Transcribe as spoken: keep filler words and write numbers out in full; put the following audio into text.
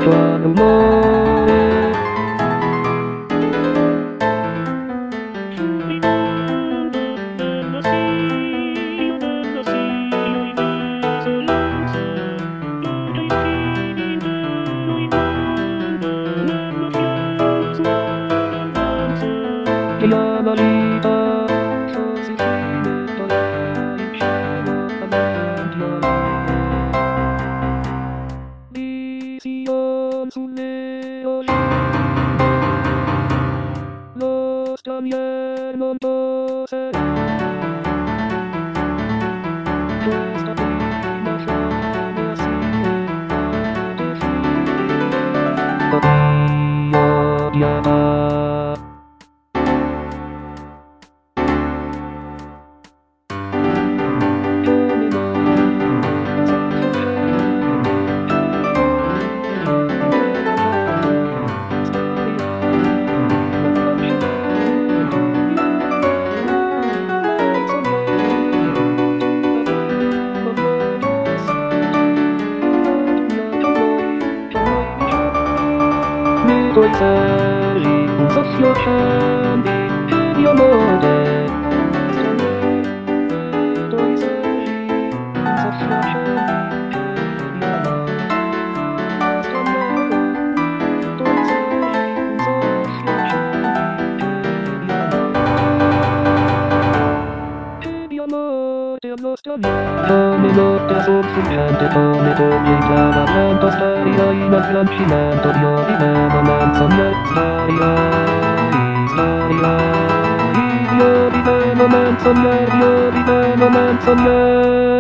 suo rumore. E la vita fosse finita in cielo davanti a me. Vision sulle oline, lo straniero non possederà questa prima fame assieme a Dio di amare. I tuoi cieli soffiocenti di amore, i tuoi cieli soffiocenti di amore, i tuoi cieli soffiocenti di amore, allo straniero, come notte soffuggente, come torri in chiara vento, starirai nel francinento di ordine, menzogna, starirai, starirai, io di te non menzogna, io di te non menzogna.